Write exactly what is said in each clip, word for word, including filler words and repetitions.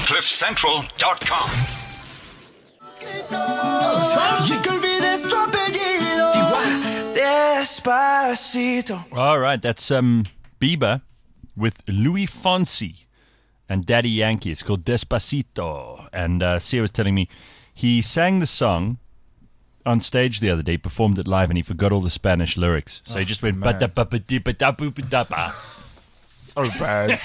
cliff central dot com. All right, that's um Bieber with Louis Fonsi and Daddy Yankee. It's called Despacito. And uh, Sia was telling me he sang the song on stage the other day, performed it live, and he forgot all the Spanish lyrics. So he just went ba-da-ba-ba-dee-ba-da-boo-ba-da-ba. So bad.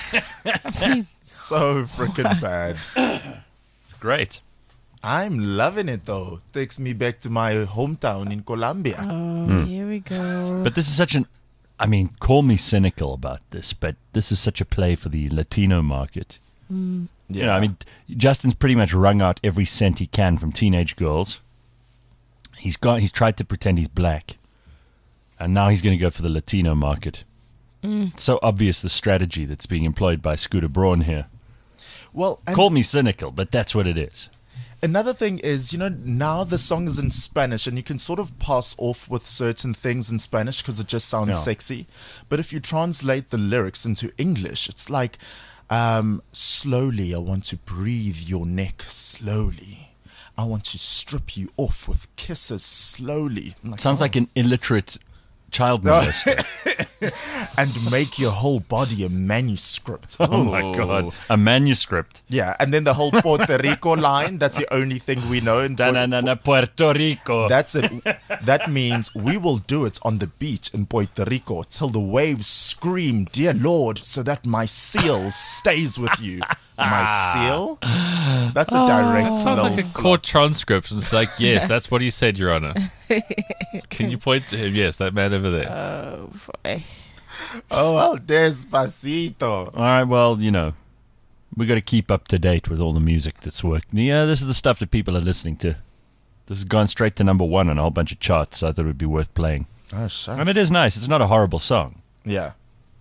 So freaking bad. It's great. I'm loving it though. Takes me back to my hometown in Colombia. Oh, Hmm. here we go. But this is such an, I mean, call me cynical about this, but this is such a play for the Latino market. Mm. Yeah. You know, I mean, Justin's pretty much wrung out every cent he can from teenage girls. He's got, he's tried to pretend he's black, and now he's going to go for the Latino market. Mm. It's so obvious the strategy that's being employed by Scooter Braun here. Well, and Call me cynical, but that's what it is. another thing is, you know, now the song is in Spanish and you can sort of pass off with certain things in Spanish because it just sounds Yeah. sexy. But if you translate the lyrics into English, it's like, um, slowly I want to breathe your neck slowly. I want to strip you off with kisses slowly. I'm like, Sounds oh. like an illiterate child molester. And make your whole body a manuscript. Oh my God. A manuscript. Yeah, and then the whole Puerto Rico line, that's the only thing we know. In Da na na na Puerto Rico. That's it. That means we will do it on the beach in Puerto Rico till the waves scream, "Dear Lord," so that my seal stays with you. My seal? That's a direct Sounds no like a flop. court transcript. And it's like, yes, that's what he said, Your Honor. Can you point to him? Yes, that man over there. Oh, boy. Oh, well, despacito. All right, well, you know, we got to keep up to date with all the music that's working. Yeah, this is the stuff that people are listening to. This has gone straight to number one on a whole bunch of charts, so I thought it would be worth playing. Oh, shucks. And it is nice. It's not a horrible song. Yeah.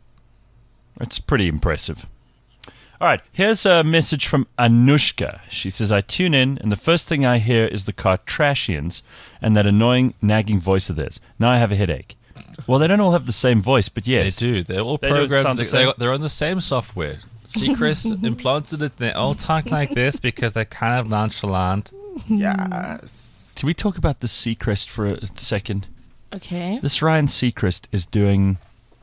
It's pretty impressive. All right, here's a message from Anushka. She says, I tune in, and the first thing I hear is the Kardashians and that annoying, nagging voice of theirs. Now I have a headache. Well, they don't all have the same voice, but yes. They do. They're all They do programmed. sound the They, same. they, they're on the same software. Seacrest implanted it. They all talk like this because they're kind of nonchalant. Yes. Can we talk about the Seacrest for a second? Okay. This Ryan Seacrest is doing...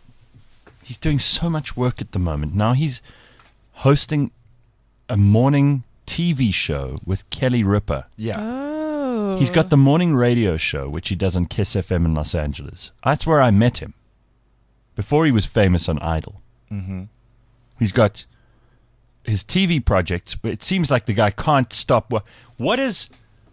He's doing so much work at the moment. Now he's hosting a morning T V show with Kelly Ripa. Yeah. Oh. He's got the morning radio show, which he does on Kiss F M in Los Angeles. That's where I met him, before he was famous on Idol. Mm-hmm. He's got his T V projects, but it seems like the guy can't stop. What, what is...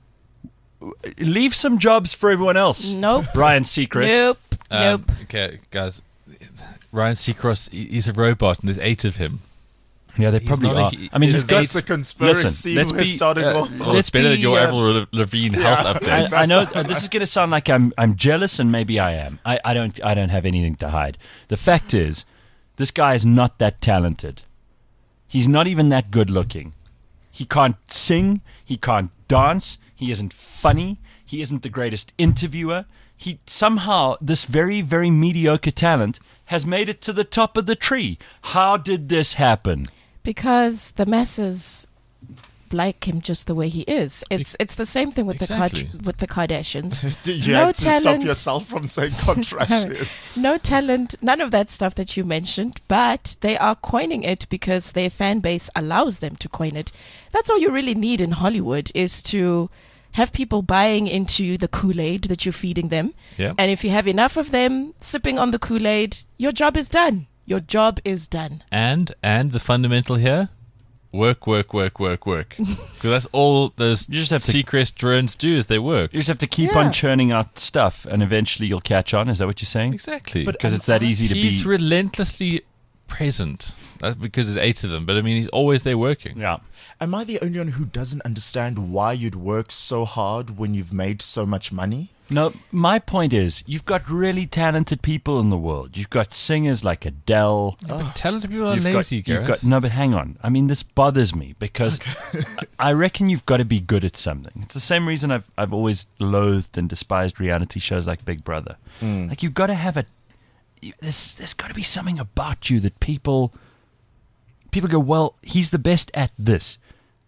Leave some jobs for everyone else. Nope. Ryan Seacrest. Nope. Um, Nope. Okay, guys. Ryan Seacrest, he- he's a robot, and there's eight of him. Yeah, they He's probably not a- are. he- I mean, he's he's got... That's the conspiracy Listen, let's we're be, starting uh, off. Well, let's it's better be, than your uh, Avril Lavigne health update. I, I know uh, this is going to sound like I'm I'm jealous, and maybe I am. I, I don't I don't have anything to hide. The fact is, this guy is not that talented. He's not even that good looking. He can't sing. He can't dance. He isn't funny. He isn't the greatest interviewer. He somehow, this very very mediocre talent has made it to the top of the tree. How did this happen? Because the masses like him just the way he is. It's it's the same thing with Exactly. the Kard- with the Kardashians. You No had to stop talent. yourself from saying contractions. No talent, none of that stuff that you mentioned, but they are coining it because their fan base allows them to coin it. That's all you really need in Hollywood, is to have people buying into the Kool-Aid that you're feeding them. Yeah. And if you have enough of them sipping on the Kool-Aid, your job is done. Your job is done. And and the fundamental here, work, work, work, work, work. Because that's all those You just have to- Seacrest drones do is they work. You just have to keep Yeah. on churning out stuff, and eventually you'll catch on. Is that what you're saying? Exactly. Because it's that easy to he's be. relentlessly present. That's because there's eight of them. But I mean, he's always there working. Yeah. Am I the only one who doesn't understand why you'd work so hard when you've made so much money? No, my point is, you've got really talented people in the world. You've got singers like Adele. But talented people are You've lazy, got, you've Gareth. got no, but hang on. I mean, this bothers me because I reckon you've got to be good at something. It's the same reason I've I've always loathed and despised reality shows like Big Brother. Like you've got to have a. You, there's there's got to be something about you that people. People go, well, he's the best at this.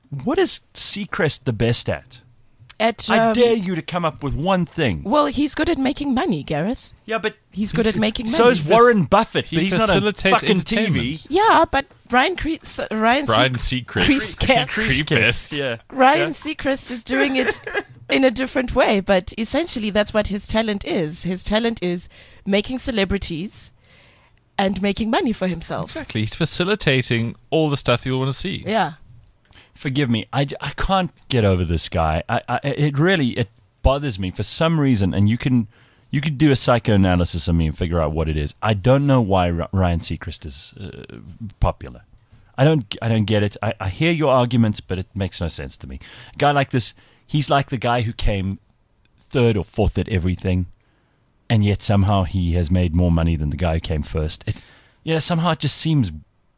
What is Seacrest the best at? At, I um, dare you to come up with one thing. Well, he's good at making money, Gareth. Yeah, but He's good at making money. so is Warren Buffett, he but he's not on facilitates fucking T V. entertainment. Yeah, but Ryan Cre- Ryan Brian Se- Seacrest. Creasecast. Creepest. Yeah. Ryan Seacrest is doing it in a different way, but essentially that's what his talent is. His talent is making celebrities and making money for himself. Exactly. He's facilitating all the stuff you want to see. Yeah. Forgive me, I, I can't get over this guy. I, I it really it bothers me for some reason, and you can you could do a psychoanalysis of me and figure out what it is. I don't know why R- Ryan Seacrest is uh, popular. I don't I don't get it. I, I hear your arguments, but it makes no sense to me. A guy like this, he's like the guy who came third or fourth at everything, and yet somehow he has made more money than the guy who came first. It, yeah, somehow it just seems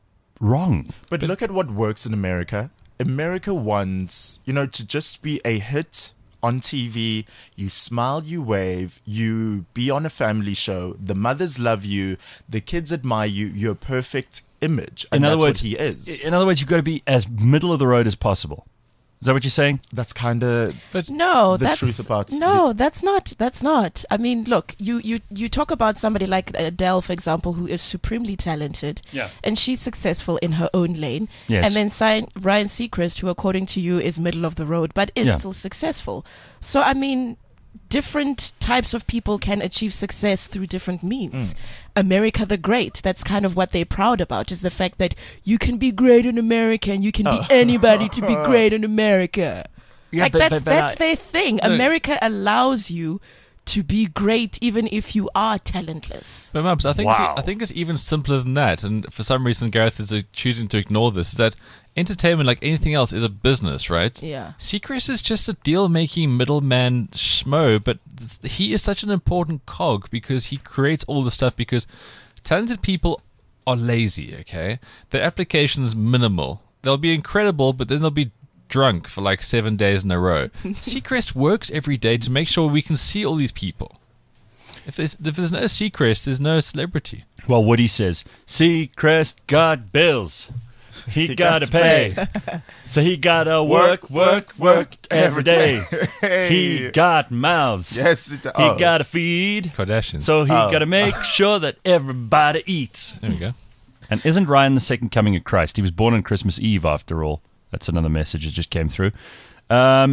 wrong. But look at what works in America. America wants, you know, to just be a hit on T V. You smile, you wave, you be on a family show. The mothers love you. The kids admire you. You're a perfect image. And In other that's words, what he is. In other words, you've got to be as middle of the road as possible. Is that what you're saying? That's kind of But No, the that's truth about no, that's not. That's not. I mean, look, you you you talk about somebody like Adele, for example, who is supremely talented, Yeah. and she's successful in her own lane. Yes. And then si- Ryan Seacrest, who according to you is middle of the road, but is Yeah. still successful. So I mean, different types of people can achieve success through different means. America the Great, that's kind of what they're proud about, is the fact that you can be great in America and you can be anybody to be great in America. Yeah, like but- that's but- but that's I- their thing. America allows you to be great even if you are talentless. But Mubs, I think Wow. it's, I think it's even simpler than that. And for some reason, Gareth is uh, choosing to ignore this. Is that entertainment, like anything else, is a business, right? Yeah. Seacrest is just a deal-making middleman schmo, but th- he is such an important cog because he creates all the stuff. Because talented people are lazy. Okay, their application is minimal. They'll be incredible, but then they'll be drunk for like seven days in a row. Seacrest works every day to make sure we can see all these people. If there's if there's no Seacrest, there's no celebrity. Well, Woody says, Seacrest got bills. He, He gotta gots pay. So he gotta work, work, work every day. He got mouths. Yes, it, He oh. gotta feed. Kardashians. So he Oh. gotta make sure that everybody eats. there we go. And isn't Ryan the second coming of Christ? He was born on Christmas Eve, after all. That's another message that just came through. Um,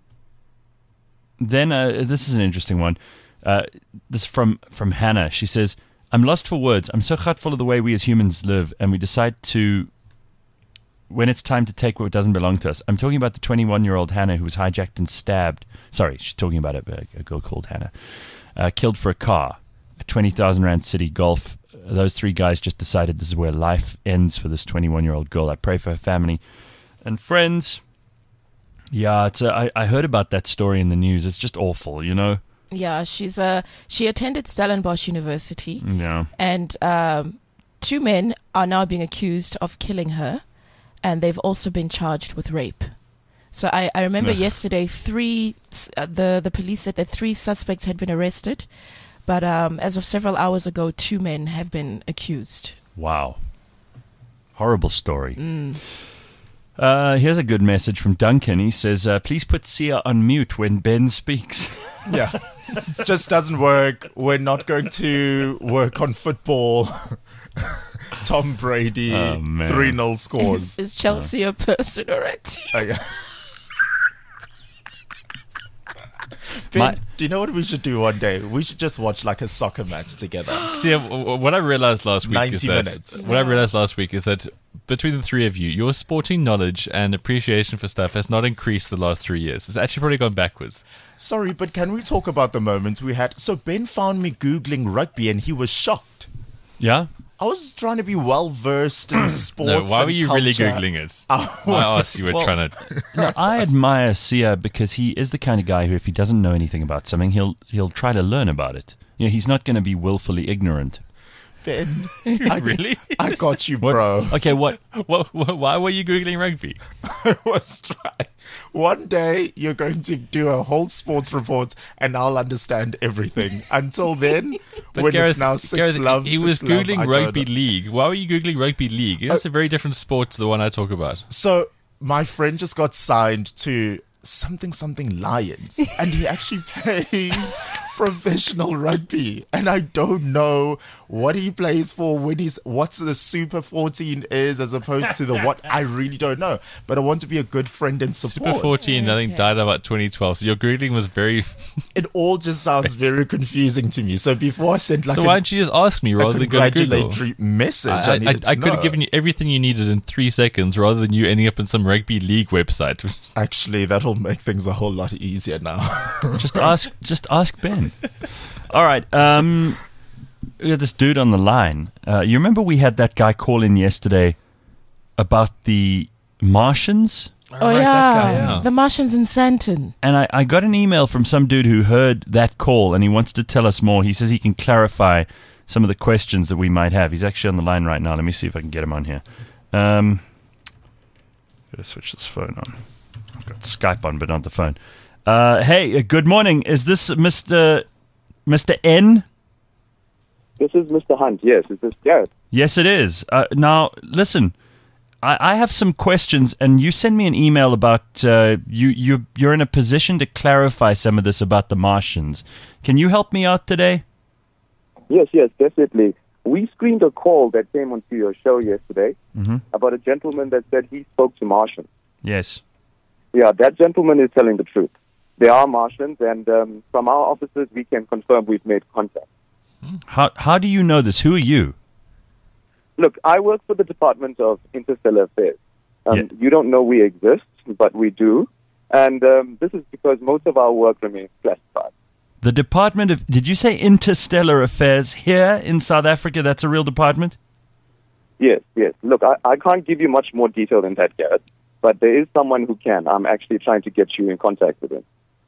then uh, this is an interesting one. Uh, this is from from Hannah. She says, "I'm lost for words. I'm so hurtful of the way we as humans live, and we decide to when it's time to take what doesn't belong to us." I'm talking about the twenty-one-year-old Hannah who was hijacked and stabbed. Sorry, she's talking about a, a girl called Hannah, uh, killed for a car, a twenty thousand rand city golf. Those three guys just decided this is where life ends for this twenty-one-year-old girl. I pray for her family and friends. Yeah, it's a, I, I heard about that story in the news. It's just awful, you know? Yeah, she's uh she attended Stellenbosch University, Yeah. and um, two men are now being accused of killing her, and they've also been charged with rape. So I, I remember Ugh. yesterday three uh, the the police said that three suspects had been arrested, but um, as of several hours ago, two men have been accused. Wow. Horrible story. Uh, here's a good message from Duncan. He says, uh, please put Sia on mute when Ben speaks. Yeah. Just doesn't work. We're not going to work on football. Tom Brady, Oh, man. three nil Is, scores. is Chelsea a person or a team? Oh, yeah. Ben, My- do you know what we should do one day? We should just watch like a soccer match together. See, uh, w- w- what I realized last week is ninety that minutes. what I realized last week is that between the three of you, your sporting knowledge and appreciation for stuff has not increased the last three years. It's actually probably gone backwards. Sorry, but can we talk about the moment we had? So Ben found me Googling rugby and he was shocked. Yeah? I was trying to be well versed in sports. No, why and were you really culture. googling it? Oh, I asked you were well- trying to. No, I admire Sia because he is the kind of guy who, if he doesn't know anything about something, he'll he'll try to learn about it. You know, he's not going to be willfully ignorant. Ben, I, Really? I got you, What- bro. Okay, what? What, what, why were you googling rugby? I was trying. One day you're going to do a whole sports report and I'll understand everything. Until then, But when Gareth, it's now six Gareth, love, he six was love, googling I don't rugby know. league. Why were you googling rugby league? It's a very different sport to the one I talk about. So my friend just got signed to something something Lions, and he actually plays professional rugby, and I don't know what he plays for, when he's what's the Super fourteen is as opposed to the what. I really don't know, but I want to be a good friend and support. Super fourteen, I think, Okay. died about twenty twelve. So your greeting was very. It all just sounds very confusing to me. So before I sent like so a, why don't you just ask me a rather than go to Google? congratulatory message, I, I, I, needed to I could know. have given you everything you needed in three seconds rather than you ending up in some rugby league website. Actually, that'll make things a whole lot easier now. Just ask, just ask Ben. All right. Um, we got this dude on the line. Uh, you remember we had that guy call in yesterday about the Martians? Oh, right, yeah. that guy, yeah. The Martians in Santon. And I, I got an email from some dude who heard that call and he wants to tell us more. He says he can clarify some of the questions that we might have. He's actually on the line right now. Let me see if I can get him on here. Um, gotta switch this phone on. I've got Skype on, but not the phone. Uh, hey, uh, good morning. Is this Mister Mister N? This is Mister Hunt. Yes, is this Gareth? Yes, it is. Uh, now, listen, I, I have some questions, and you sent me an email about uh, you. You you're in a position to clarify some of this about the Martians. Can you help me out today? Yes, yes, definitely. We screened a call that came onto your show yesterday Mm-hmm. about a gentleman that said he spoke to Martians. Yes. Yeah, that gentleman is telling the truth. They are Martians, and um, from our offices, we can confirm we've made contact. How how do you know this? Who are you? Look, I work for the Department of Interstellar Affairs. Um, Yeah. You don't know we exist, but we do. And um, this is because most of our work remains classified. The Department of, did you say Interstellar Affairs here in South Africa? That's a real department? Yes, yes. Look, I, I can't give you much more detail than that, Garrett, but there is someone who can. I'm actually trying to get you in contact with him.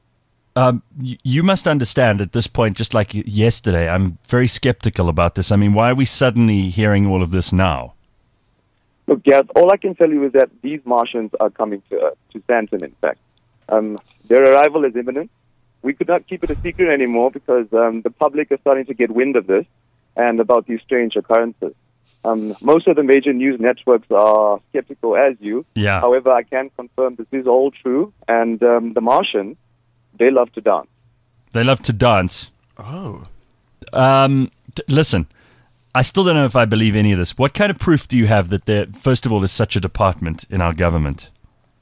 Um, y- you must understand at this point, just like y- yesterday, I'm very skeptical about this. I mean, why are we suddenly hearing all of this now? Look, Gareth, all I can tell you is that these Martians are coming to Earth, to Santon, in fact. Um, their arrival is imminent. We could not keep it a secret anymore because um, the public is starting to get wind of this and about these strange occurrences. Um, most of the major news networks are skeptical as you. Yeah. However, I can confirm this is all true, and um, the Martians, they love to dance. They love to dance. Oh. Um, t- listen, I still don't know if I believe any of this. What kind of proof do you have that there, first of all, is such a department in our government?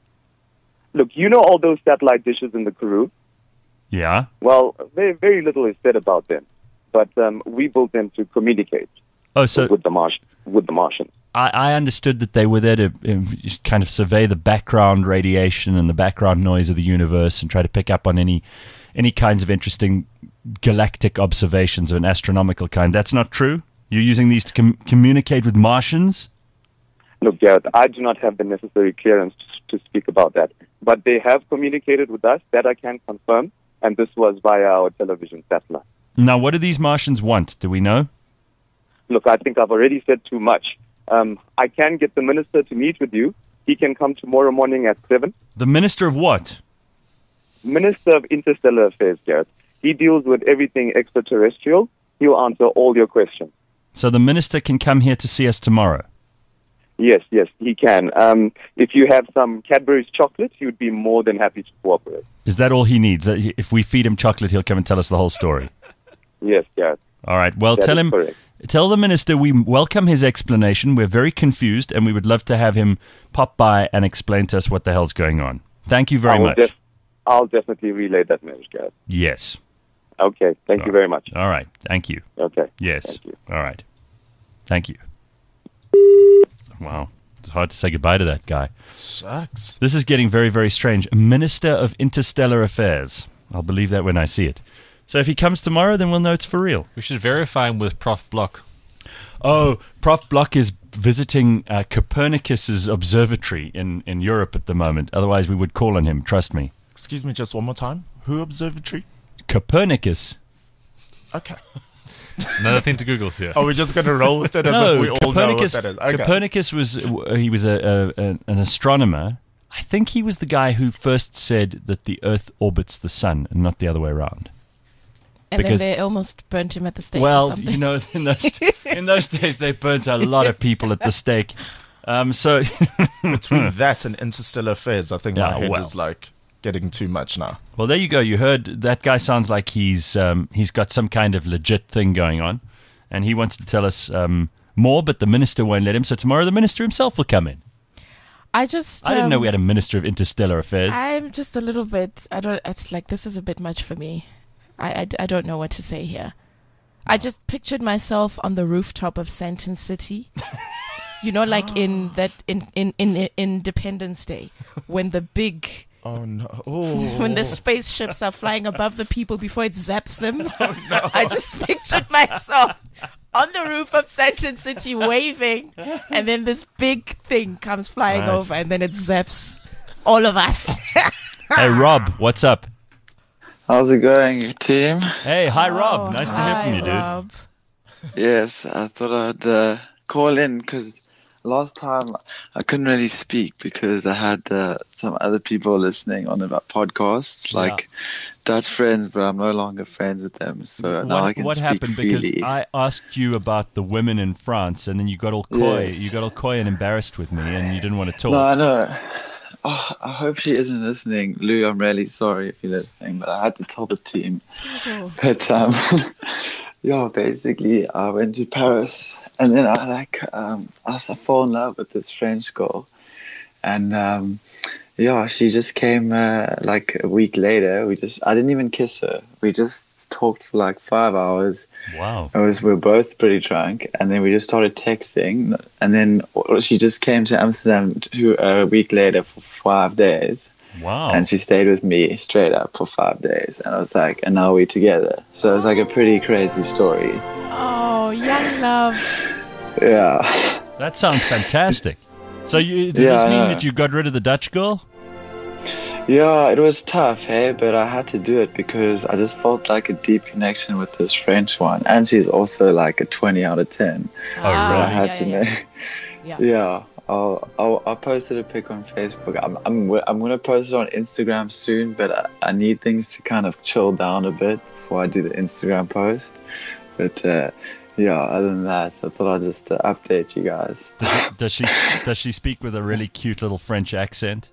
Look, you know all those satellite dishes in the Karoo? Yeah. Well, very, very little is said about them, but um, we built them to communicate Oh, so with the Martian, with the Martians. I, I understood that they were there to um, kind of survey the background radiation and the background noise of the universe and try to pick up on any any kinds of interesting galactic observations of an astronomical kind. That's not true? You're using these to com- communicate with Martians? Look, Gareth, I do not have the necessary clearance to, to speak about that, but they have communicated with us. That I can confirm, and this was via our television satellite. Now, what do these Martians want? Do we know? Look, I think I've already said too much. Um, I can get the minister to meet with you. He can come tomorrow morning at seven. The Minister of what? Minister of Interstellar Affairs, Gareth. He deals with everything extraterrestrial. He'll answer all your questions. So the Minister can come here to see us tomorrow? Yes, yes, he can. Um, if you have some Cadbury's chocolate, he would be more than happy to cooperate. Is that all he needs? That he- If we feed him chocolate, he'll come and tell us the whole story? Yes, Gareth. All right. Well, That tell is him... correct. Tell the minister we welcome his explanation. We're very confused, and we would love to have him pop by and explain to us what the hell's going on. Thank you very I will much. def- I'll definitely relay that message, Gareth. Yes. Okay, thank you very much. All right. Thank you. Okay. Yes. Thank you. All right. Thank you. Wow. It's hard to say goodbye to that guy. Shucks. This is getting very, very strange. Minister of Interstellar Affairs. I'll believe that when I see it. So if he comes tomorrow, then we'll know it's for real. We should verify him with Prof Block. Oh, Prof Block is visiting uh, Copernicus's observatory in, in Europe at the moment. Otherwise, we would call on him. Trust me. Excuse me just one more time. Who observatory? Copernicus. Okay. It's another thing to Google here. Are we just going to roll with it as No, if we all know what Copernicus. that is? Okay. Copernicus was uh, he was a, a, a an astronomer. I think he was the guy who first said that the Earth orbits the sun and not the other way around. And Because- then they almost burnt him at the stake or Well, something. you know, in those in those days they burnt a lot of people at the stake. Um, so Between that and Interstellar Affairs, I think Yeah, my head well. is like getting too much now. well, there you go. You heard that guy sounds like he's um, he's got some kind of legit thing going on, and he wants to tell us um, more, but the minister won't let him. So tomorrow the minister himself will come in. I just. I didn't know um, we had a minister of interstellar affairs. I'm just a little bit. I don't. It's like this is a bit much for me. I, I, I don't know what to say here. I just pictured myself on the rooftop of Santon City. You know, like in that in, in, in Independence Day, when the big Oh no! Oh. when the spaceships are flying above the people before it zaps them. I just pictured myself on the roof of Santon City waving, and then this big thing comes flying Right. over, and then it zaps all of us. Hey, Rob, what's up? How's it going, team? Hey, hi, Rob. Oh, Nice to hear from hi, you, dude. Rob. Yes, I thought I'd uh, call in because last time I couldn't really speak because I had uh, some other people listening on the podcasts, like Dutch friends, but I'm no longer friends with them. So now I What, can what speak happened? freely. Because I asked you about the women in France, and then you got all coy. Yes. You got all coy and embarrassed with me, and you didn't want to talk. No, I know. Oh, I hope she isn't listening. Lou, I'm really sorry if you're listening, but I had to tell the team. But, um, yeah, basically, I went to Paris, and then I, like, um, I s- I fell in love with this French girl. And, um, yeah, she just came, uh, like, a week later. We just, I didn't even kiss her. We just talked for, like, five hours. Wow. It was we were both pretty drunk, and then we just started texting, and then she just came to Amsterdam to, a week later for five days, Wow. and she stayed with me straight up for five days, and I was like, and now we're together. So it's like a pretty crazy story. Oh, young love. Yeah. That sounds fantastic. So you, does Yeah, this I mean know. that you got rid of the Dutch girl? Yeah, it was tough, hey, but I had to do it because I just felt like a deep connection with this French one, and she's also like a twenty out of ten. Oh, So I really? had yeah, to yeah, make. yeah. Yeah, I'll, I'll, I posted a pic on Facebook. I'm, I'm, wi- I'm going to post it on Instagram soon, but I, I need things to kind of chill down a bit before I do the Instagram post. But uh, yeah, other than that, I thought I'd just uh, update you guys. Does she does she speak with a really cute little French accent?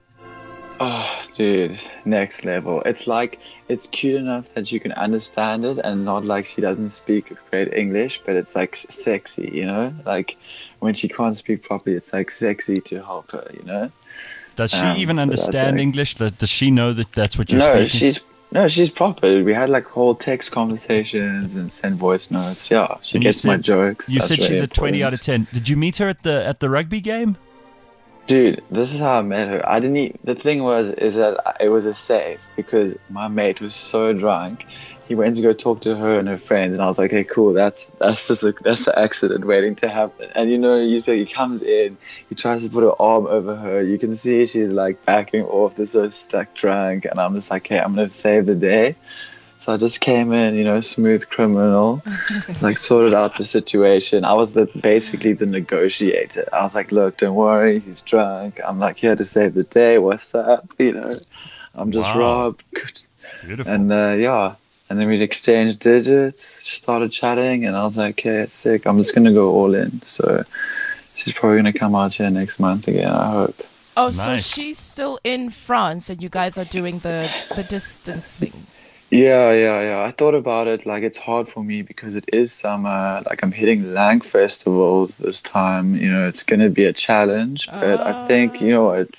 Oh, dude, next level. It's like, it's cute enough that you can understand it and not like she doesn't speak great English, but it's like s- sexy, you know? Like when she can't speak properly, it's like sexy to help her, you know? Does she Um, even so that's understand like- English? Does, does she know that that's what you're No, speaking? she's no, she's proper. We had like whole text conversations and send voice notes. Yeah, she And you gets my said- jokes. You That's said she's really a twenty out of important. ten. Did you meet her at the at the rugby game? Dude, this is how I met her. I didn't. E- the thing was, is that I- it was a save because my mate was so drunk. He went to go talk to her and her friends, and I was like, "Okay, cool. That's that's just a that's an accident waiting to happen." And you know, you say he comes in, he tries to put her arm over her. You can see she's like backing off. They're so stuck drunk, and I'm just like, "Hey, I'm gonna save the day." So I just came in, you know, smooth criminal, like sorted out the situation. I was the, basically the negotiator. I was like, look, don't worry, he's drunk. I'm like here to save the day. What's up? You know, I'm just Wow. Rob. Beautiful. And uh, yeah, and then we exchanged digits, started chatting, and I was like, okay, it's sick. I'm just gonna go all in. So she's probably gonna come out here next month again, I hope. Oh, so Nice. she's still in France, and you guys are doing the the distance thing. Yeah, yeah, yeah. I thought about it. Like, it's hard for me because it is summer. Like, I'm hitting Lang festivals this time. You know, it's going to be a challenge. But I think, you know what?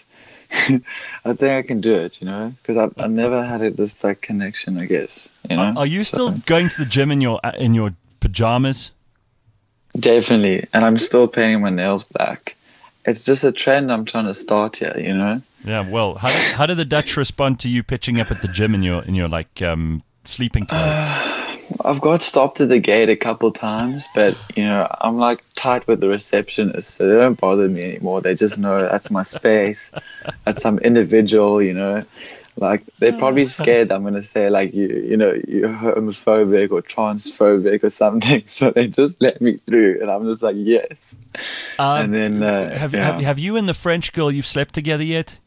I think I can do it, you know? Because I've, I've never had it, this, like, connection, I guess. You know? Are you So- still going to the gym in your in your pajamas? Definitely. And I'm still painting my nails black. It's just a trend I'm trying to start here, you know? Yeah. Well, how did, how did the Dutch respond to you pitching up at the gym in your in your like um, sleeping clothes? I've got stopped at the gate a couple times, but you know, I'm like tight with the receptionist, so they don't bother me anymore. They just know that's my space. That's some individual, you know. Like they're probably scared I'm gonna say like you, you know, you're homophobic or transphobic or something. So they just let me through, and I'm just like yes. Um, and then uh, have, yeah. have have you and the French girl you've slept together yet?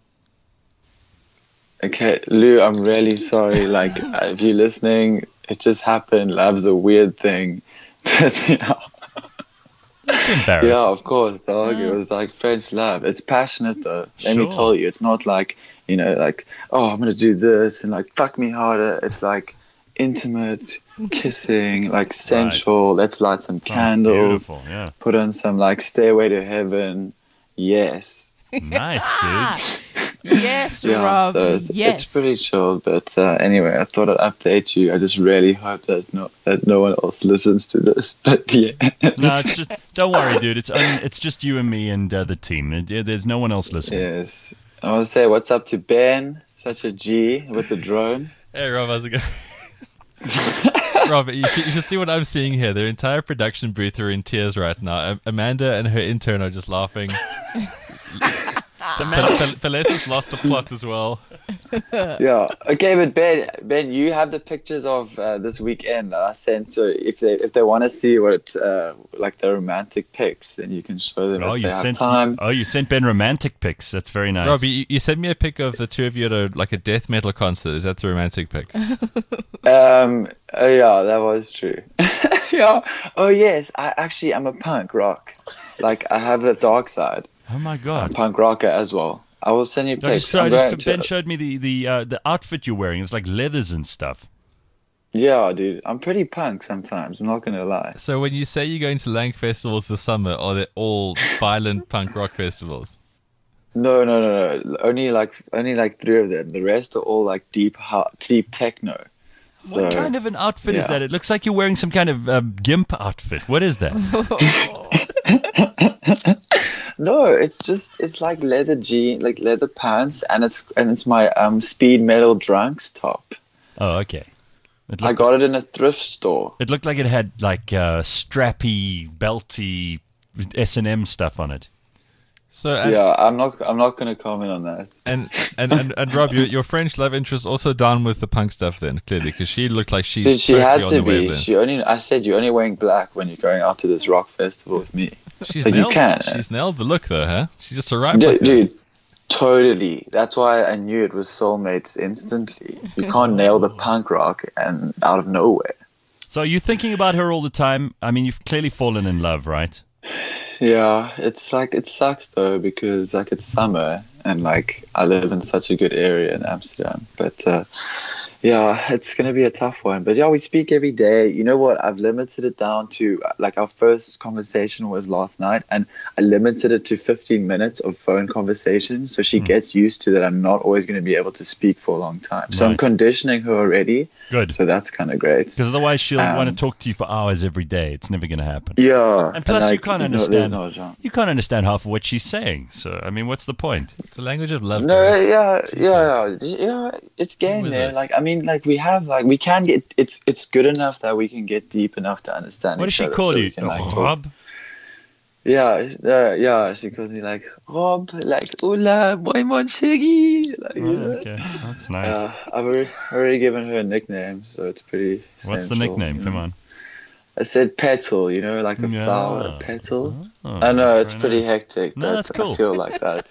Okay, Lou, I'm really sorry. Like, if you're listening, it just happened. Love's a weird thing. But, you know, Embarrassed. Yeah, of course, dog. It was like French love. It's passionate though. Let me Sure. tell you, it's not like, you know, like, oh, I'm gonna do this and like fuck me harder. It's like intimate, kissing, like sensual. Let's light some Sounds candles. Beautiful. Yeah. Put on some like Stairway to Heaven. Yes. Nice, dude. Yes, Yeah, Rob. so it's, yes. it's pretty chill. But uh, anyway, I thought I'd update you. I just really hope that no that no one else listens to this. But yeah, No, it's just don't worry, dude. It's un, it's just you and me and uh, the team. There- There's no one else listening. yes. I want to say what's up to Ben, such a G with the drone. Hey, Rob, how's it going? Rob, you should, you should see what I'm seeing here. Their entire production booth are in tears right now. Am- Amanda and her intern are just laughing. Felice's lost the plot as well. Yeah. Okay, but Ben, Ben, you have the pictures of uh, this weekend that I sent. So if they if they want to see what uh, like the romantic pics, then you can show them Oh, if you they have sent time. oh you sent Ben romantic pics. That's very nice. Rob, you, you sent me a pic of the two of you at a, like a death metal concert. Is that the romantic pic? Um. Oh yeah, that was true. Yeah. Oh yes, I actually am a punk rock. Like I have the dark side. Oh my god. Punk rocker as well. I will send you I pics. just, I I'm just, going to- Ben showed me the the uh, the outfit you're wearing. It's like leathers and stuff. Yeah, dude. I'm pretty punk sometimes. I'm not gonna lie. So when you say you're going to Lang festivals this summer, are they all violent punk rock festivals? No, no, no, no. Only like only like three of them. The rest are all like deep, hou- deep techno. So, What kind of an outfit is yeah. that? It looks like you're wearing some kind of um, gimp outfit. What is that? No, it's just it's like leather jean, like leather pants, and it's and it's my um speed metal drunks top. Oh, okay. It I looked, got it in a thrift store. it looked like it had like uh, strappy, belty S and M stuff on it. So and, Yeah, I'm not I'm not gonna comment on that. and, and, and, and Rob, your, your French love interest also down with the punk stuff then, clearly, because she looked like she's Dude, she totally had on to the be. wavelength. She only I said you're only wearing black when you're going out to this rock festival with me. She's So you nailed. can. She's nailed the look, though, huh? She just arrived. Dude, like that. dude, totally. That's why I knew it was soulmates instantly. You can't nail the punk rock and out of nowhere. So are you thinking about her all the time? I mean, you've clearly fallen in love, right? Yeah, it's like it sucks though because like it's summer and like I live in such a good area in Amsterdam. But uh, yeah, it's gonna be a tough one. But yeah, we speak every day. You know what? I've limited it down to like our first conversation was last night, and I limited it to fifteen minutes of phone conversation, so she gets used to that. I'm not always gonna be able to speak for a long time. So I'm Right. conditioning her already. Good. So that's kind of great. Because otherwise she'll Um, want to talk to you for hours every day. It's never going to happen. Yeah, And plus, you like, can't know, there's understand. no chance. You can't understand half of what she's saying. So, I mean, what's the point? It's the language of love. No, guys. yeah, yeah, yeah, yeah. It's getting with there. us. Like, I mean, like we have, like, we can get. It's it's good enough that we can get deep enough to understand. What does each she other, call so you? we can, like, talk. Rob? Yeah, uh, yeah. She calls me like Rob, like Ola, boy, mon chéri. Like, you Oh, know? okay, that's nice. Uh, I've already, already given her a nickname, so it's pretty. What's the central, nickname? you Come know? on. I said petal, you know, like a Yeah. flower petal. Oh, I know that's it's very pretty nice. hectic, No, but that's cool. I feel like that.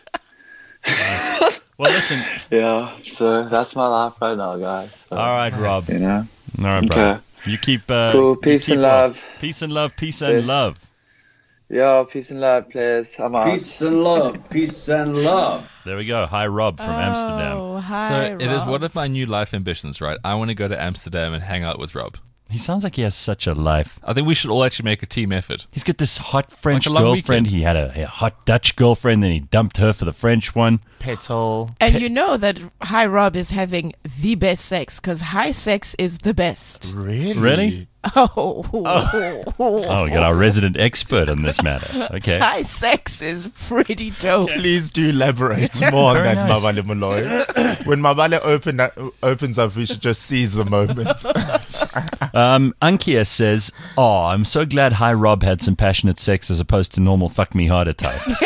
Well, listen. Yeah, so that's my life right now, guys. So, All right, Rob. You know. All right, Okay. bro. You keep. Uh, Cool. you Peace keep and well. love. Peace and love. Peace and Yeah. love. Yeah, peace and love, players. I'm out. Peace and love. Peace and love. There we go. Hi, Rob from Amsterdam. Oh, hi, So it is Rob. one of my new life ambitions, right? I want to go to Amsterdam and hang out with Rob. He sounds like he has such a life. I think we should all actually make a team effort. He's got this hot French Like a long girlfriend. weekend. He had a, a hot Dutch girlfriend, then he dumped her for the French one. Petal. And you know that High Rob is having the best sex because high sex is the best. Really? Really? Oh, Oh, we got our resident expert on this matter. Okay. high sex is pretty dope. Please do elaborate more on Very that, nice. Mabale Molloy. When Mabale open that, opens up, we should just seize the moment. Um, Ankia says, "Oh, I'm so glad Hi Rob had some passionate sex as opposed to normal fuck me harder types."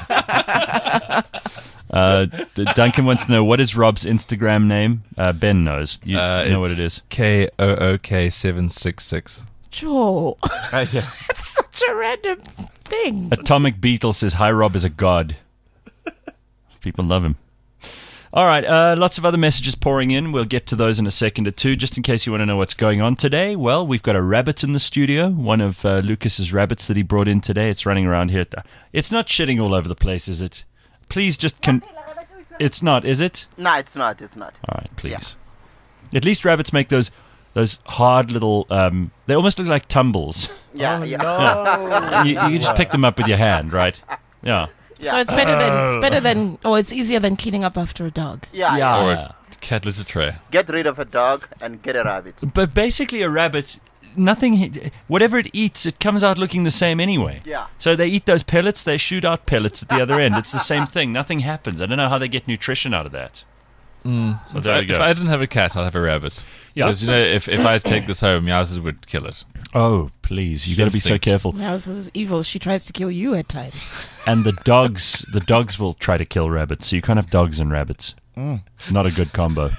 uh, D- Duncan wants to know what is Rob's Instagram name. Uh, Ben knows. You Uh, know what it it's is. K O O K seven six six. Joe, Uh, yeah. it's such a random thing. Atomic Beetle says, "Hi Rob is a god." People love him. All right, uh, lots of other messages pouring in. We'll get to those in a second or two. Just in case you want to know what's going on today, well, we've got a rabbit in the studio, one of uh, Lucas's rabbits that he brought in today. It's running around here. At the, it's not shitting all over the place, is it? Please just... Con- it's not, is it? No, it's not. It's not. All right, please. Yeah. At least rabbits make those those hard little... Um, they almost look like tumbles. Yeah, Oh, yeah. no. you, you can just pick them up with your hand, right? Yeah. So it's better than it's better than or it's easier than cleaning up after a dog. Yeah, Yeah. Or a cat litter tray. Get rid of a dog and get a rabbit. But basically a rabbit, nothing, whatever it eats, it comes out looking the same anyway. Yeah. So they eat those pellets, they shoot out pellets at the other end. It's the same thing. Nothing happens. I don't know how they get nutrition out of that. Mm. So If, there I, you go. if I didn't have a cat, I'd have a rabbit. Yeah. Because, you know, if, if I take this home, Meowsers would kill it. Oh, please. You've got to be so Instinct. careful. Now this is evil. She tries to kill you at times. And the dogs, the dogs will try to kill rabbits. So you can't have dogs and rabbits. Not a good combo.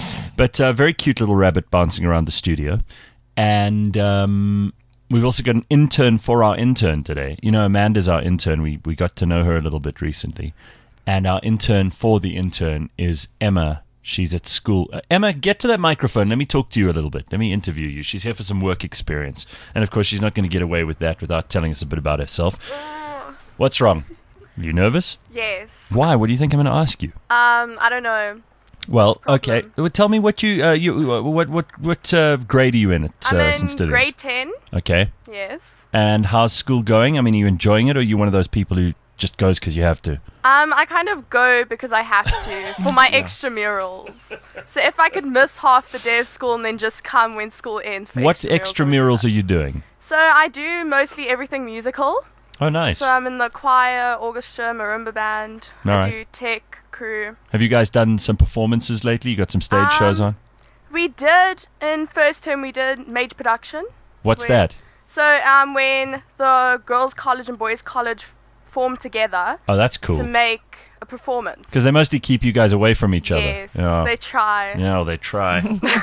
But a very cute little rabbit bouncing around the studio. And um, we've also got an intern for our intern today. You know, Amanda's our intern. We, we got to know her a little bit recently. And our intern for the intern is Emma. She's at school. Uh, Emma, get to that microphone. Let me talk to you a little bit. Let me interview you. She's here for some work experience. And, of course, she's not going to get away with that without telling us a bit about herself. What's wrong? Are you nervous? Yes. Why? What do you think I'm going to ask you? Um, I don't know. Well, okay. problem? Well, tell me what you, uh, you uh, what what what uh, grade are you in at uh, I'm Saint in Stithens? grade ten. Okay. Yes. And how's school going? I mean, are you enjoying it, or are you one of those people who just goes because you have to? Um, I kind of go because I have to for my extramurals. So if I could miss half the day of school and then just come when school ends. For What extramurals, extramurals are you doing? So I do mostly everything musical. Oh, nice. So I'm in the choir, orchestra, marimba band. All I right. do tech, crew. Have you guys done some performances lately? You got some stage Um, shows on? We did in first term. We did major production. What's wait. that? So um, when the girls' college and boys' college formed together Oh, that's to cool. make a performance. Because they mostly keep you guys away from each other. Yes, Yeah. they try. Yeah, well, they try.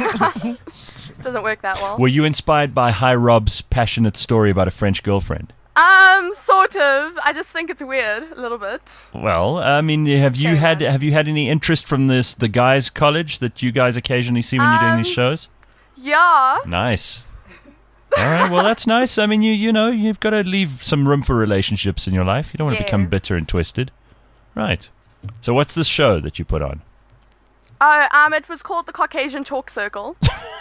Doesn't work that well. Were you inspired by Hi Rob's passionate story about a French girlfriend? Um, sort of. I just think it's weird a little bit. Well, I mean, have you Sure. had have you had any interest from this the guys' college that you guys occasionally see when you're doing these Um, shows? Yeah. Nice. All right, well, that's nice. I mean, you you know, you've got to leave some room for relationships in your life. You don't want to become Yes. bitter and twisted. Right. So what's this show that you put on? Oh, um, it was called the Caucasian Talk Circle.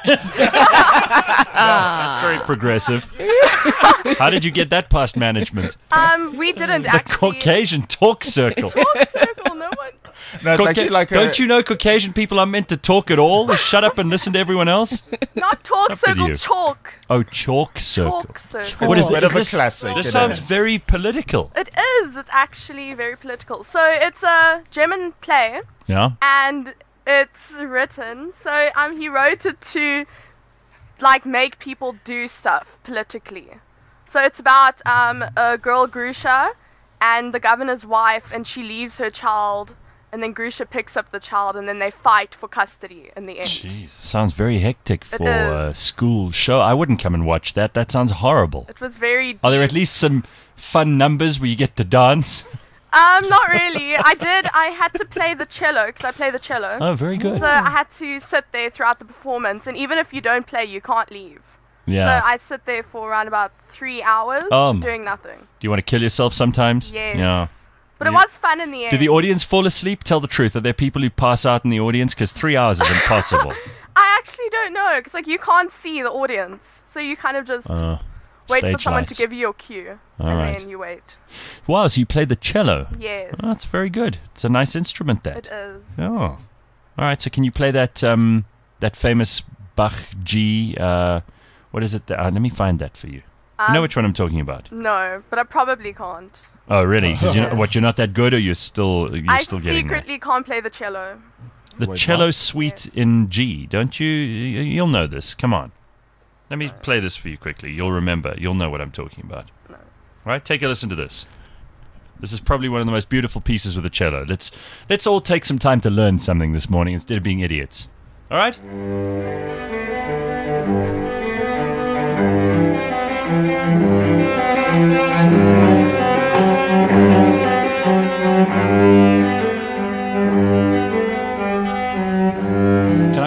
That's very progressive. How did you get that past management? Um, we didn't The actually. Caucasian Talk Circle. Talk Circle. No one. No, it's Cauca- actually like a, Don't you know Caucasian people are meant to talk at all? They shut up and listen to everyone else? Not Talk What's up with Circle. you? Chalk. Oh, Chalk Circle. Talk Circle. What It's is a bit this? of a This- classic. This it sounds is. very political. It is. It's actually very political. So it's a German play, Yeah? and it's written. So um, he wrote it to like make people do stuff politically. So it's about um a girl Grusha and the governor's wife, and she leaves her child, and then Grusha picks up the child, and then they fight for custody in the end. Jeez, sounds very hectic It for a is. school show. I wouldn't come and watch that. That sounds horrible. It was very. Are there at least some fun numbers where you get to dance? Um, not really. I did. I had to play the cello because I play the cello. Oh, very good. So I had to sit there throughout the performance, and even if you don't play, you can't leave. Yeah. So I sit there for around about three hours Um. doing nothing. Do you want to kill yourself sometimes? Yes. Yeah. But it Yeah. was fun in the end. Do the audience fall asleep? Tell the truth. Are there people who pass out in the audience? Because three hours is impossible. I actually don't know because like you can't see the audience, so you kind of just Uh, wait for stage someone lights. to give you your cue, All and right. then you wait. Wow, so you played the cello. Yes, Oh, that's very good. It's a nice instrument, that. it is. Oh. All right, so can you play that um, that famous Bach G? Uh, what is it? That, uh, let me find that for you. you know Um, which one I'm talking about? No, but I probably can't. Oh, really? Because you're, what, you're not that good, or you're still you're I still getting there? secretly can't play the cello. The Wait, cello what? suite in G, don't you? y- You'll know this. Come on. Let me play this for you quickly. You'll remember. You'll know what I'm talking about. No. All right, take a listen to this. This is probably one of the most beautiful pieces with the cello. Let's let's all take some time to learn something this morning instead of being idiots. All right?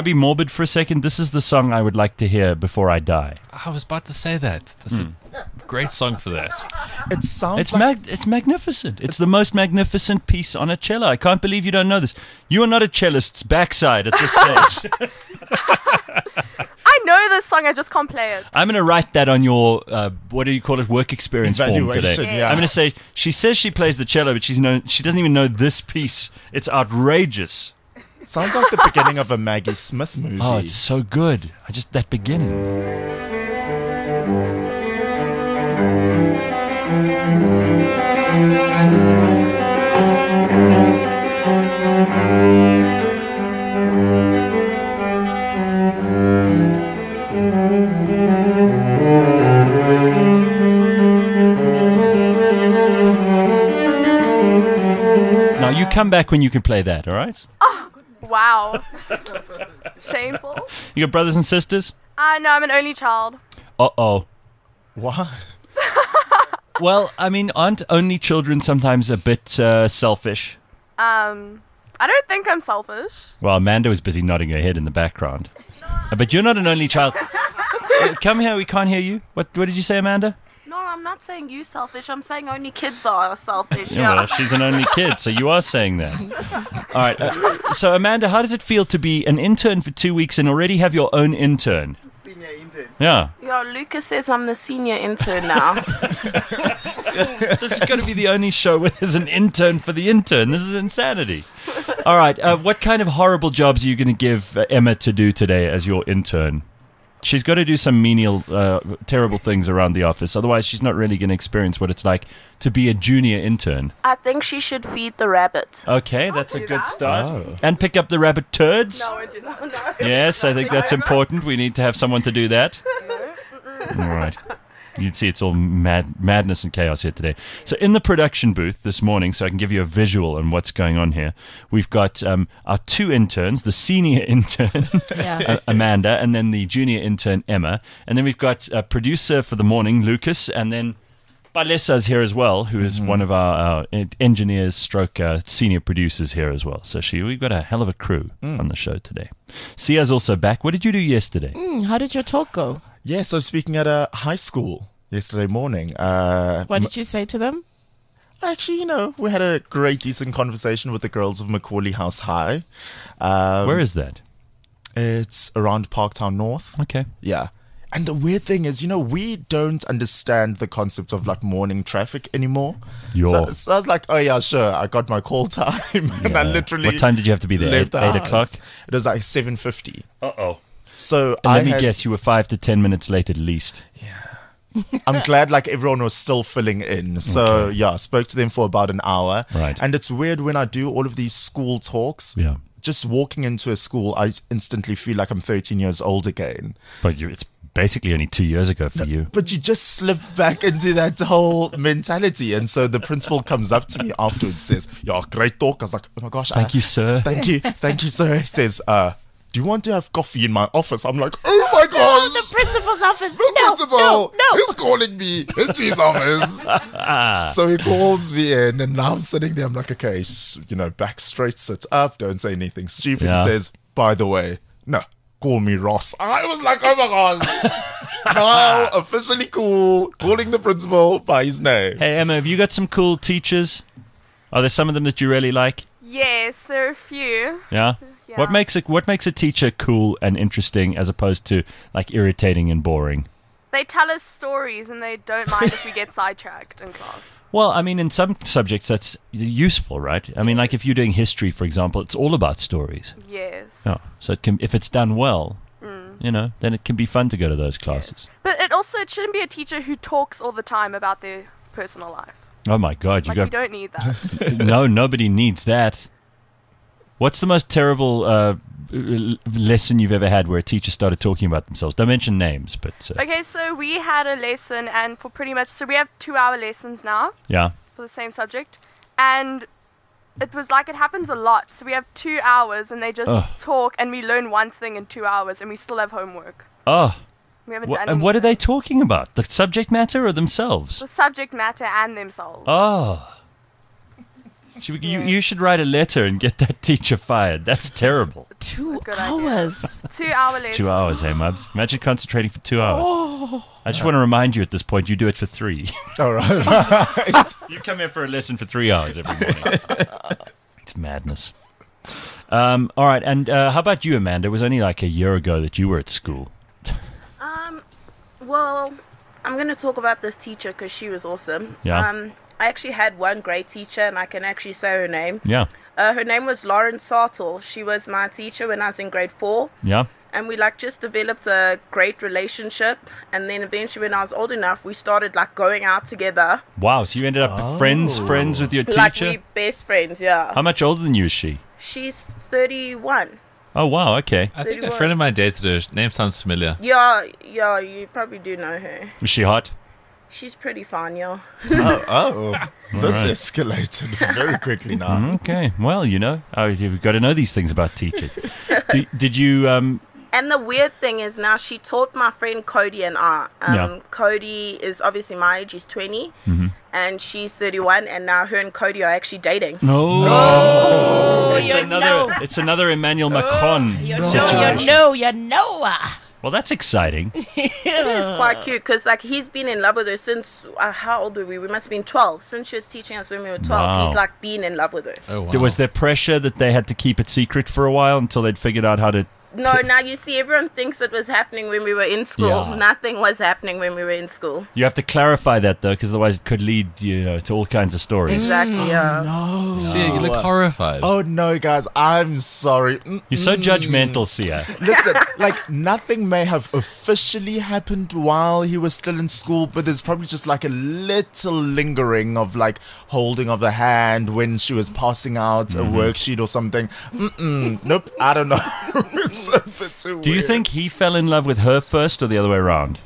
be morbid for a second? This is the song I would like to hear before I die. I was about to say that. That's Mm. a great song for that. It sounds It's like mag- it's magnificent. It's the most magnificent piece on a cello. I can't believe you don't know this. You are not a cellist's backside at this stage. I know this song, I just can't play it. I'm going to write that on your, uh, what do you call it, work experience form Evaluation, today. yeah. I'm going to say, she says she plays the cello, but she's no, she doesn't even know this piece. It's outrageous. sounds like the beginning of a Maggie Smith movie. Oh, it's so good. I just, that beginning. Now, you come back when you can play that, all right? Wow. Shameful. You got brothers and sisters? Uh, no, I'm an only child. Uh-oh. What? Well, I mean, aren't only children sometimes a bit uh, selfish? Um, I don't think I'm selfish. Well, Amanda was busy nodding her head in the background. Uh, But you're not an only child. Uh, Come here, we can't hear you. What What did you say, Amanda? No, I'm not saying you selfish. I'm saying only kids are selfish. Yeah, well, she's an only kid, so you are saying that. All right. Uh, so, Amanda, how does it feel to be an intern for two weeks and already have your own intern? Senior intern. Yeah. Yeah, Lucas says I'm the senior intern now. This is going to be the only show where there's an intern for the intern. This is insanity. All right. Uh, what kind of horrible jobs are you going to give uh, Emma to do today as your intern? She's got to do some menial, uh, terrible things around the office. Otherwise, she's not really going to experience what it's like to be a junior intern. I think she should feed the rabbit. Okay, that's a good start. Oh. And pick up the rabbit turds. No, I did not know. Yes, I think that's important. We need to have someone to do that. All right. You'd see it's all mad, madness and chaos here today. So in the production booth this morning, so I can give you a visual on what's going on here, we've got um, our two interns, the senior intern, Yeah. uh, Amanda, and then the junior intern, Emma. And then we've got a producer for the morning, Lucas, and then Balesa's here as well, who is one of our, our en- engineers stroke uh, senior producers here as well. So she, we've got a hell of a crew on the show today. Sia's also back. What did you do yesterday? Mm, how did your talk go? Yeah, so speaking at a high school yesterday morning. Uh, What did you say to them? Actually, you know, we had a great, decent conversation with the girls of Macaulay House High. Um, Where is that? It's around Parktown North. Okay. Yeah. And the weird thing is, you know, we don't understand the concept of like morning traffic anymore. Yo. So, so I was like, oh yeah, sure. I got my call time, and I Yeah. literally. What time did you have to be there? left Eight, the eight house. o'clock? It was like seven fifty. Uh-oh. So And I let me had, guess, you were five to ten minutes late at least. I'm glad like everyone was still filling in. So Okay. yeah, spoke to them for about an hour. Right. And it's weird when I do all of these school talks. Yeah. Just walking into a school, I instantly feel like I'm thirteen years old again. But you, it's basically only two years ago for you. But you just slip back into that whole mentality. And so the principal comes up to me afterwards, says, "Yeah, great talk." I was like, "Oh my gosh, Thank I, you, sir. thank you, thank you, sir." He says, "Uh, do you want to have coffee in my office?" I'm like, "Oh my gosh, The principal's office. the no, principal no, no. is calling me into his office." So he calls me in, and now I'm sitting there. I'm like, "Okay, s- you know, back straight, sit up, don't say anything stupid." Yeah. He says, "By the way, no, call me Ross." I was like, "Oh my gosh." Now officially cool, calling the principal by his name. Hey, Emma, have you got some cool teachers? Are there some of them that you really like? Yes, there are a few. Yeah? Yeah. What makes a, what makes a teacher cool and interesting as opposed to like irritating and boring? They tell us stories and they don't mind if we get sidetracked in class. Well, I mean, in some subjects that's useful, right? I mean, like if you're doing history, for example, it's all about stories. Yes. Yeah. So it can, if it's done well, Mm. you know, then it can be fun to go to those classes. But it also it shouldn't be a teacher who talks all the time about their personal life. Oh my God, you Like, got you don't need that. no, nobody needs that. What's the most terrible uh, l- lesson you've ever had where a teacher started talking about themselves? Don't mention names, but uh, Okay, so we had a lesson, and for pretty much, so we have two-hour lessons now yeah. for the same subject, and it was like it happens a lot. So we have two hours, and they just Ugh. talk, and we learn one thing in two hours, and we still have homework. Oh, We haven't wha- done and what are anything. they talking about? The subject matter or themselves? The subject matter and themselves. Oh, Should we- you, you should write a letter and get that teacher fired. That's terrible. Two Good idea. hours. Two hour later. Two hours, hey, Mubs? Imagine concentrating for two hours. Oh. I just want to remind you at this point, you do it for three. All right. You come here for a lesson for three hours every morning. It's madness. Um, all right, and uh, how about you, Amanda? It was only like a year ago that you were at school. Um, well, I'm going to talk about this teacher because she was awesome. Yeah. Um, I actually had one great teacher, and I can actually say her name. Yeah, Uh, her name was Lauren Sartle. She was my teacher when I was in grade four. yeah. And we like just developed a great relationship. And then eventually when I was old enough, we started like going out together. Wow, so you ended up friends, friends with your Like teacher? we best friends, yeah. How much older than you is she? She's thirty-one. Oh, wow, okay. I think a thirty-one. friend of mine dated her. Her name sounds familiar. Yeah, yeah, you probably do know her. Was she hot? She's pretty fun, yeah. oh, oh. this right. escalated very quickly now. Okay, well, you know, oh, you've got to know these things about teachers. did, did you... Um, And the weird thing is now she taught my friend Cody and I. Um, Yeah. Cody is obviously my age, he's twenty, Mhm. and she's thirty-one, and now her and Cody are actually dating. No, No, it's you another. know. It's another Emmanuel Macron you situation. know, you know. Well, that's exciting. It is quite cute because like he's been in love with her since uh, how old were we? We must have been twelve. Since she was teaching us when we were twelve, Wow. he's like been in love with her. Oh, wow. There was there pressure that they had to keep it secret for a while until they'd figured out how to. No, now you see, everyone thinks it was happening when we were in school. Yeah. Nothing was happening when we were in school. You have to clarify that though, because otherwise it could lead you know to all kinds of stories. Exactly, yeah. No. Sia, you look horrified. Oh no, guys, I'm sorry. Mm, You're so mm. judgmental, Sia. Listen, like nothing may have officially happened while he was still in school, but there's probably just like a little lingering of like holding of the hand when she was passing out Mm-hmm. a worksheet or something. Mm-mm, nope, I don't know. It's a bit too Do you weird. think he fell in love with her first or the other way around?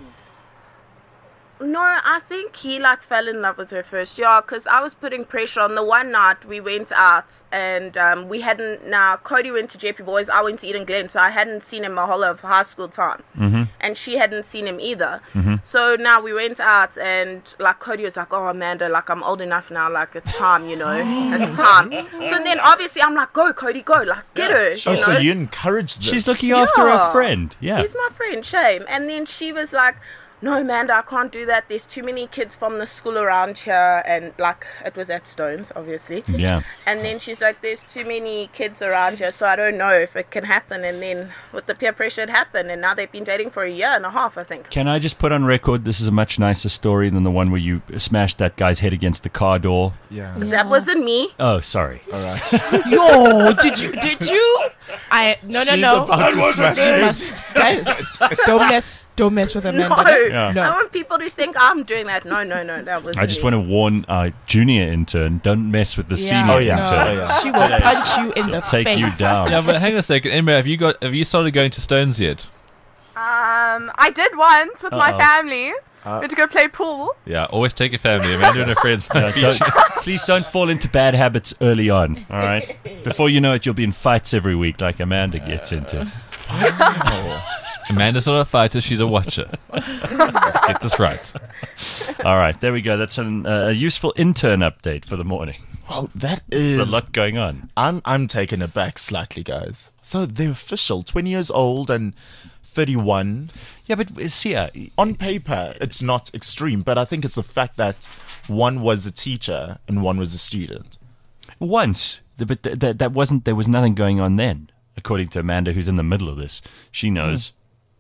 No, I think he like fell in love with her first, yeah, because I was putting pressure on. The one night we went out and um, we hadn't, now Cody went to J P Boys, I went to Eden Glen, so I hadn't seen him my whole of high school time. Mm-hmm. And she hadn't seen him either. Mm-hmm. So now we went out and like Cody was like, oh Amanda, like I'm old enough now, like it's time, you know, it's time. So then obviously I'm like, go Cody, go, like get her, you Oh, know. so you encouraged this? She's looking after her Yeah. friend. Yeah. He's my friend, shame. And then she was like, no, Amanda, I can't do that. There's too many kids from the school around here. And like, it was at Stones, obviously. Yeah. And then she's like, there's too many kids around here, so I don't know if it can happen. And then with the peer pressure, it happened. And now they've been dating for a year and a half, I think. Can I just put on record this is a much nicer story than the one where you smashed that guy's head against the car door? Yeah. That wasn't me. Oh, sorry. All right. Yo, did you? Did you? I no no She's no. about to smash They it. must- guys, don't mess, don't mess with Amanda. No. Yeah. No. I want people to think I'm doing that. No, no, no, that was I just want to warn our junior intern, don't mess with the Yeah. senior Oh, yeah. intern. Oh, yeah. She will punch you in the Take face. you down. Yeah, but hang on a second. Emma, have you got? Have you started going to Stones yet? Um, I did once with my Uh-oh. family. Uh, we had to go play pool. Yeah, always take your family. Amanda and her friends. Yeah, don't, please don't fall into bad habits early on, all right? Before you know it, you'll be in fights every week like Amanda gets into. Amanda's not a fighter; she's a watcher. Let's get this right. All right, there we go. That's an, uh, a useful intern update for the morning. Well, that There's is. a lot going on. I'm I'm taken aback slightly, guys. So they're official, twenty years old and thirty-one. Yeah, but uh, Sia, On paper, it's not extreme, but I think it's the fact that one was a teacher and one was a student. once, the- but th- th- that wasn't. There was nothing going on then, according to Amanda, who's in the middle of this. She knows.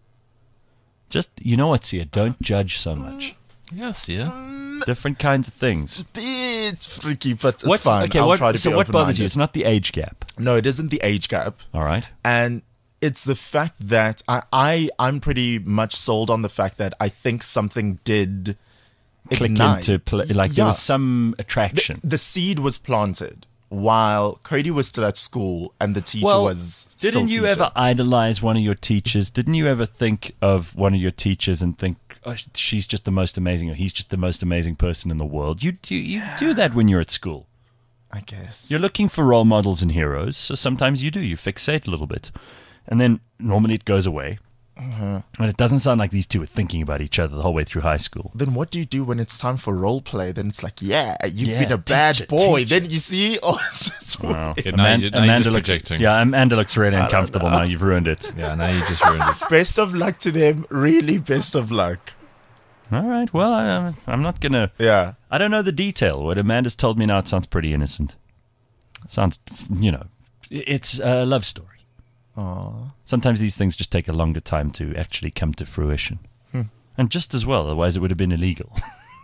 Just you know what, Sia? Don't judge so much. Yes, yeah. Different kinds of things. Bit freaky, but it's What- fine. Okay, I'll what, try to so be what bothers you? open-minded. It's not the age gap. No, it isn't the age gap. All right. And it's the fact that I, I I'm pretty much sold on the fact that I think something did Click ignite. into play, like there Yeah. was some attraction. The, the seed was planted while Cody was still at school and the teacher well, was didn't still you teaching. ever idolize one of your teachers? Didn't you ever think of one of your teachers and think, oh, she's just the most amazing, or he's just the most amazing person in the world? You you, you do that when you're at school. I guess. You're looking for role models and heroes, so sometimes you do. You fixate a little bit. And then normally it goes away. Uh-huh. And it doesn't sound like these two were thinking about each other the whole way through high school. Then what do you do when it's time for role play? Then it's like, yeah, you've Yeah, been a bad teacher, boy. teacher. Then you see, oh, it's just Wow. Okay, Aman- now you- now you're Amanda just looks, projecting. yeah, Amanda looks really uncomfortable now. You've ruined it. Yeah, now you just ruined it. best of luck to them. Really, best of luck. All right. Well, I, I'm not going to... Yeah. I don't know the detail. What Amanda's told me now, it sounds pretty innocent. Sounds, you know, it's a love story. Aww. Sometimes these things just take a longer time to actually come to fruition. Hmm. And just as well, otherwise it would have been illegal.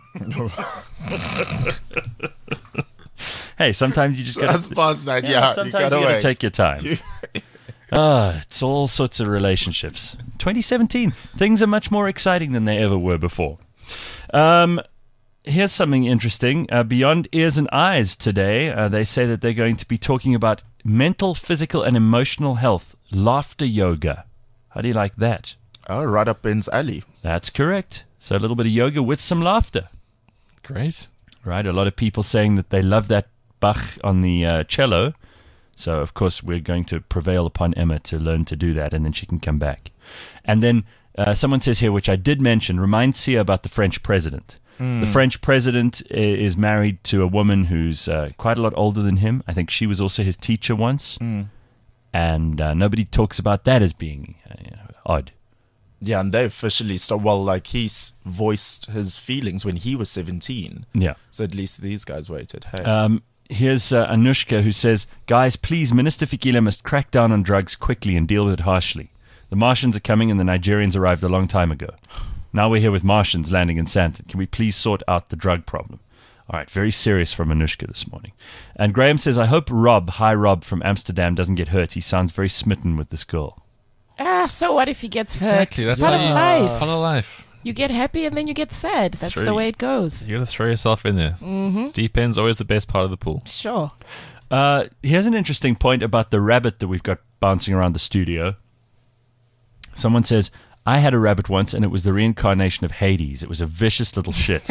Hey, sometimes you just got That's past that, yeah, you sometimes gotta you got to wait. take your time. You- Ah, it's all sorts of relationships. twenty seventeen, things are much more exciting than they ever were before. Um, here's something interesting. Uh, Beyond Ears and Eyes today, uh, they say that they're going to be talking about mental, physical, and emotional health, laughter yoga. How do you like that? Oh, right up Ben's alley. That's correct. So a little bit of yoga with some laughter. Great. Right, a lot of people saying that they love that Bach on the uh, cello. So, of course, we're going to prevail upon Emma to learn to do that, and then she can come back. And then uh, someone says here, which I did mention, remind Sia about the French president. Mm. The French president i- is married to a woman who's uh, quite a lot older than him. I think she was also his teacher once. Mm. And uh, nobody talks about that as being uh, you know, odd. Yeah, and they officially start. Well, like he's voiced his feelings when he was seventeen. Yeah. So at least these guys waited. Hey. Um, here's uh, Anushka who says, guys, please, Minister Fikile must crack down on drugs quickly and deal with it harshly. The Martians are coming and the Nigerians arrived a long time ago. Now we're here with Martians landing in Sandton. Can we please sort out the drug problem? All right, very serious from Anushka this morning. And Graham says, I hope Rob, hi Rob from Amsterdam, doesn't get hurt. He sounds very smitten with this girl. Ah, so what if he gets hurt? Exactly. It's That's part of how you- life. Part of life. You get happy and then you get sad. That's Three. the way it goes. You got to throw yourself in there. Mhm. Deep end's always the best part of the pool. Sure. Uh, here's an interesting point about the rabbit that we've got bouncing around the studio. Someone says, I had a rabbit once and it was the reincarnation of Hades. It was a vicious little shit.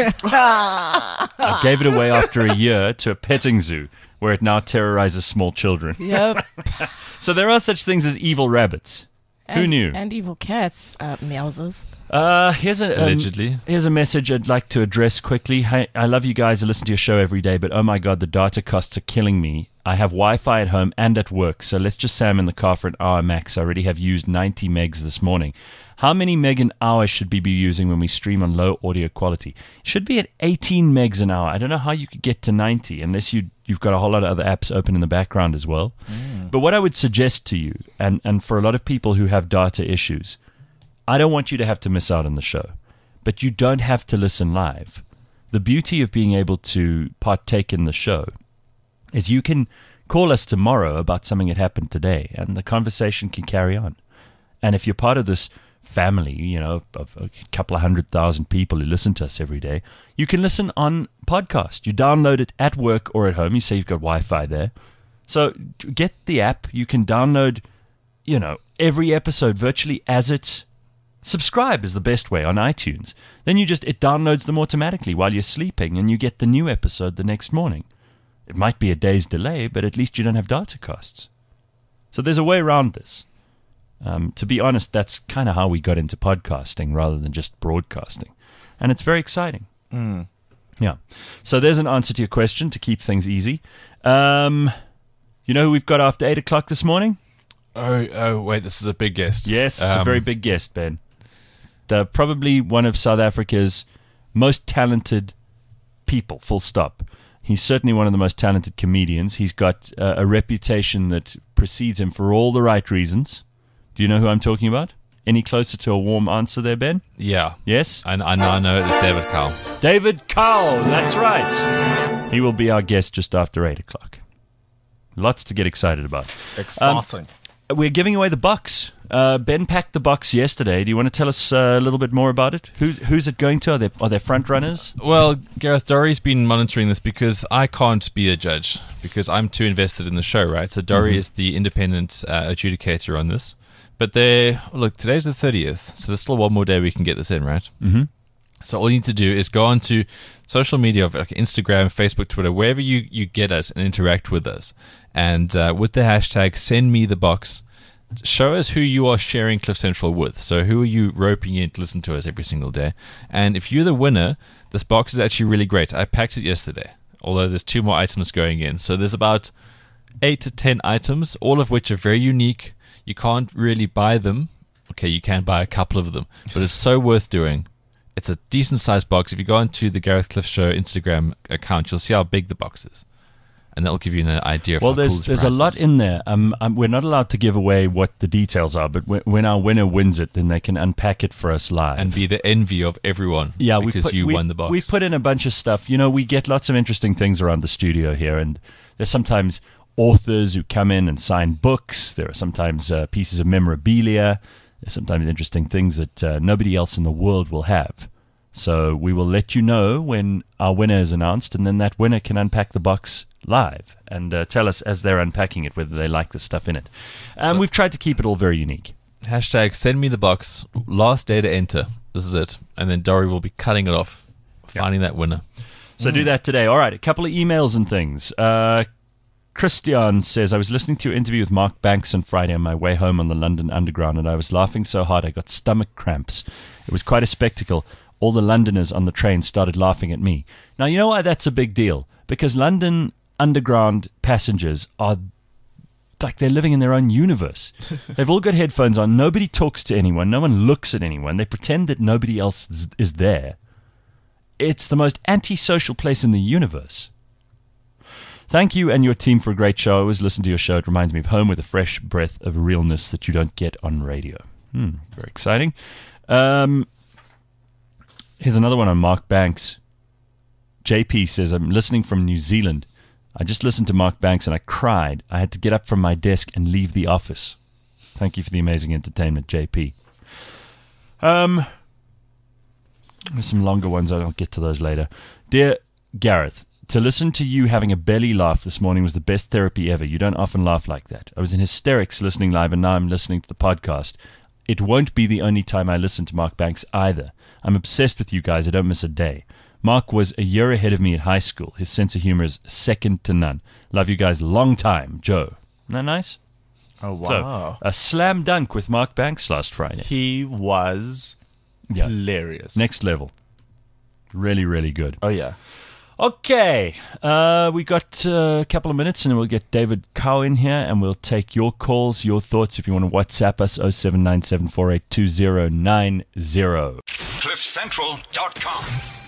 I gave it away after a year to a petting zoo where it now terrorizes small children. Yep. So there are such things as evil rabbits. Who And- knew? And evil cats, uh, meowsers. Uh, here's a um, Allegedly. here's a message I'd like to address quickly. Hey, I love you guys. I listen to your show every day, but oh my god, the data costs are killing me. I have Wi-Fi at home and at work, so let's just say I'm in the car for an hour max. I already have used ninety megs this morning. How many meg an hour should we be using when we stream on low audio quality? Should be at eighteen megs an hour. I don't know how you could get to ninety unless you you've got a whole lot of other apps open in the background as well. Mm. But what I would suggest to you, and, and for a lot of people who have data issues, I don't want you to have to miss out on the show, but you don't have to listen live. The beauty of being able to partake in the show is you can call us tomorrow about something that happened today, and the conversation can carry on. And if you're part of this family, you know, of a couple of hundred thousand people who listen to us every day, you can listen on podcast. You download it at work or at home. You say you've got Wi-Fi there. So get the app. You can download, you know, every episode virtually as it. Subscribe is the best way on iTunes. Then you just, it downloads them automatically while you're sleeping and you get the new episode the next morning. It might be a day's delay, but at least you don't have data costs. So there's a way around this. Um, to be honest, that's kind of how we got into podcasting rather than just broadcasting. And it's very exciting. Mm. Yeah. So there's an answer to your question to keep things easy. Um, you know who we've got after eight o'clock this morning? Oh, oh, wait, this is a big guest. Yes, it's a Um, very big guest, Ben. The, probably one of South Africa's most talented people, full stop. He's certainly one of the most talented comedians. He's got uh, a reputation that precedes him for all the right reasons. Do you know who I'm talking about? Any closer to a warm answer there, Ben? Yeah. Yes? I, I know, I know it is David Cowell. David Cowell, that's right. He will be our guest just after eight o'clock. Lots to get excited about. Exciting. Um, we're giving away the box. Uh, Ben packed the box yesterday. Do you want to tell us uh, a little bit more about it? Who's, who's it going to? Are there, are there front runners? Well, Gareth, Dory's been monitoring this because I can't be a judge because I'm too invested in the show, right? So Dory Mhm. is the independent uh, adjudicator on this. But they look, today's the thirtieth, so there's still one more day we can get this in, right? Mm-hmm. So all you need to do is go on to social media, like Instagram, Facebook, Twitter, wherever you, you get us and interact with us. And uh, with the hashtag send me the box, show us who you are sharing Cliff Central with. So who are you roping in to listen to us every single day? And if you're the winner, this box is actually really great. I packed it yesterday, although there's two more items going in. So there's about eight to ten items, all of which are very unique. You can't really buy them. Okay, you can buy a couple of them, but it's so worth doing. It's a decent sized box. If you go onto the Gareth Cliff Show Instagram account, you'll see how big the box is. And that'll give you an idea of well, how there's cool this there's a prize lot is. in there. Um, um, we're not allowed to give away what the details are, but when, when our winner wins it, then they can unpack it for us live and be the envy of everyone. Yeah, because we put, you we, won the box. We put in a bunch of stuff. You know, we get lots of interesting things around the studio here, and there's sometimes authors who come in and sign books. There are sometimes uh, pieces of memorabilia. There's sometimes interesting things that uh, nobody else in the world will have. So we will let you know when our winner is announced, and then that winner can unpack the box live and uh, tell us as they're unpacking it whether they like the stuff in it. And So- we've tried to keep it all very unique. Hashtag send me the box. Last day to enter. This is it. And then Dory will be cutting it off, finding that winner. So do that today. All right, a couple of emails and things. Uh, Christian says, I was listening to your interview with Mark Banks on Friday on my way home on the London Underground, and I was laughing so hard I got stomach cramps. It was quite a spectacle. All the Londoners on the train started laughing at me. Now, you know why that's a big deal? Because London Underground passengers are like they're living in their own universe. They've all got headphones on. Nobody talks to anyone. No one looks at anyone. They pretend that nobody else is, is there. It's the most antisocial place in the universe. Thank you and your team for a great show. I always listen to your show. It reminds me of home with a fresh breath of realness that you don't get on radio. Hmm, very exciting. Um, here's another one on Mark Banks. J P says, I'm listening from New Zealand. I just listened to Mark Banks and I cried. I had to get up from my desk and leave the office. Thank you for the amazing entertainment, J P. Um, there's some longer ones. I'll get to those later. Dear Gareth, to listen to you having a belly laugh this morning was the best therapy ever. You don't often laugh like that. I was in hysterics listening live, and now I'm listening to the podcast. It won't be the only time I listen to Mark Banks either. I'm obsessed with you guys. I don't miss a day. Mark was a year ahead of me at high school. His sense of humor is second to none. Love you guys long time, Joe. Isn't that nice? Oh, wow. So, a slam dunk with Mark Banks last Friday. He was Yeah. hilarious. Next level. Really, really good. Oh, yeah. Okay, uh, we got uh, a couple of minutes and then we'll get David Cow in here and we'll take your calls, your thoughts. If you want to WhatsApp us, oh seven nine seven four eight two oh nine oh. cliff central dot com